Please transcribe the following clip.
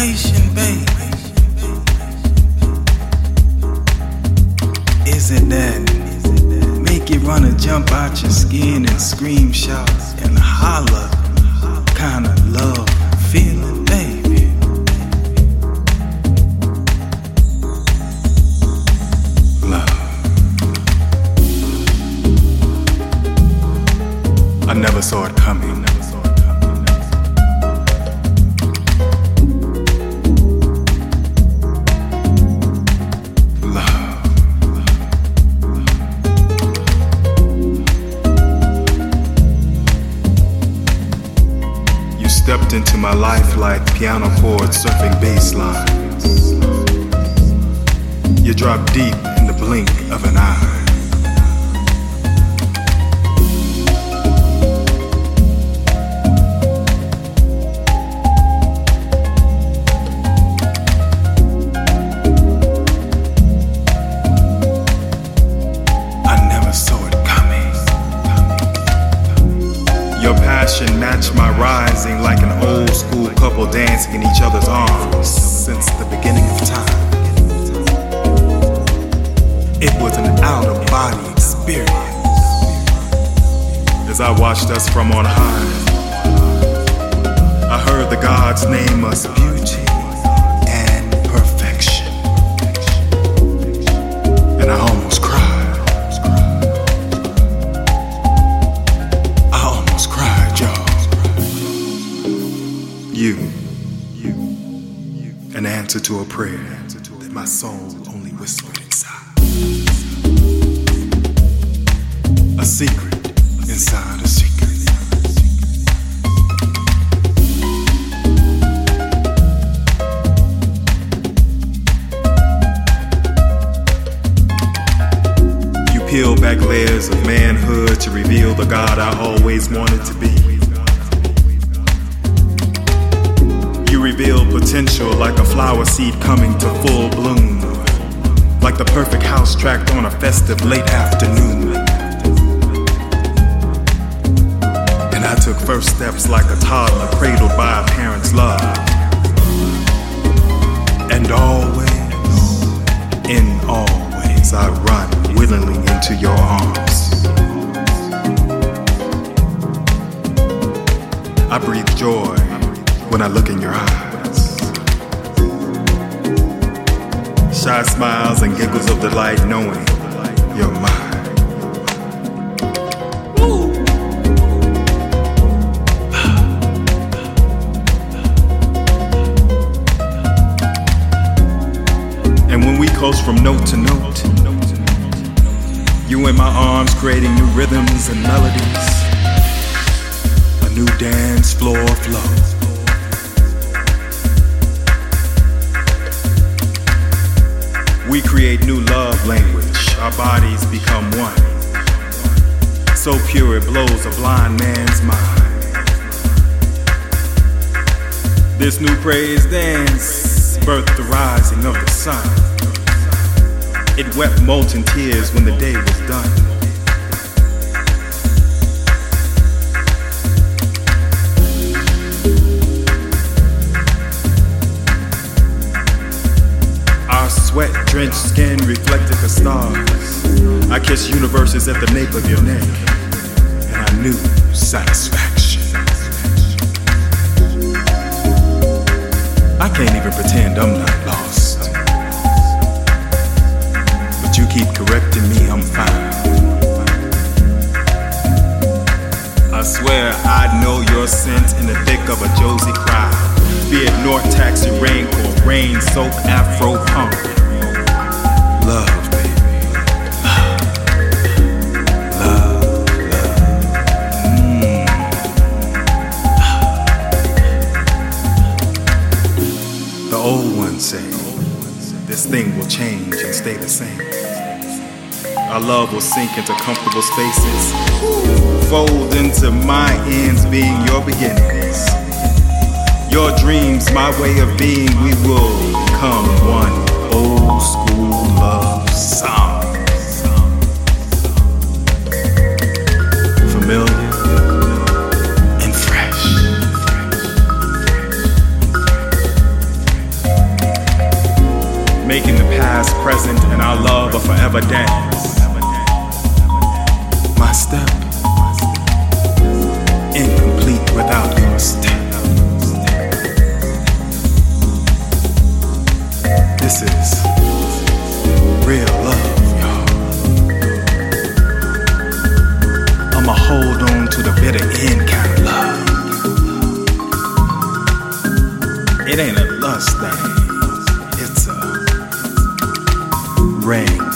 Situation, baby. Is it that make you wanna jump out your skin and scream, shout, and holler kind of love feeling, baby? Love. I never saw it coming. Stepped into my life like piano chords surfing bass lines. You drop deep in the blink of an eye. Match my rising like an old school couple dancing in each other's arms since the beginning of time. It was an out-of-body experience. As I watched us from on high, I heard the gods name us beauty and perfection, and I almost cried. You, an answer to a prayer that my soul only whispered inside. A secret inside a secret. You peel back layers of manhood to reveal the God I always wanted to be. You reveal potential like a flower seed coming to full bloom, like the perfect house tracked on a festive late afternoon. And I took first steps like a toddler cradled by a parent's love. And always, in always, I run willingly into your arms. I breathe joy when I look in your eyes. Shy smiles and giggles of delight knowing you're mine. And when we coast from note to note, you in my arms creating new rhythms and melodies, a new dance floor flow. We create new love language, our bodies become one. So pure it blows a blind man's mind. This new praise dance birthed the rising of the sun. It wept molten tears when the day was done. Sweat-drenched skin reflected the stars. I kissed universes at the nape of your neck, and I knew satisfaction. I can't even pretend I'm not lost, but you keep correcting me, I'm fine. I swear I'd know your scent in the thick of a Josie crowd, be it North Taxi Raincoat, Rain Soap, Afro Punk. Love, baby. Love. The old ones say this thing will change and stay the same. Our love will sink into comfortable spaces, fold into my ends being your beginnings. Your dreams, my way of being, we will become one. Old school love song. Familiar and fresh. making the past present and our love a forever dance. My step, incomplete without your step. This is real love, y'all. I'ma hold on to the bitter end kind of love. It ain't a lust thing, it's a ring.